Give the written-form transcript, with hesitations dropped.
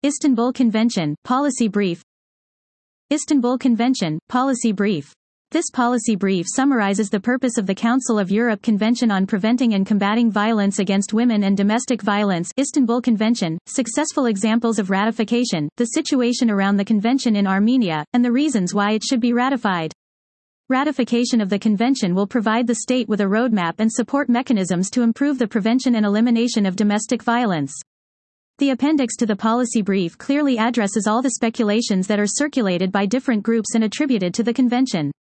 Istanbul Convention, Policy Brief. Istanbul Convention, Policy Brief. This policy brief summarizes the purpose of the Council of Europe Convention on Preventing and Combating Violence Against Women and Domestic Violence, Istanbul Convention, successful examples of ratification, the situation around the convention in Armenia, and the reasons why it should be ratified. Ratification of the convention will provide the state with a roadmap and support mechanisms to improve the prevention and elimination of domestic violence. The appendix to the policy brief clearly addresses all the speculations that are circulated by different groups and attributed to the convention.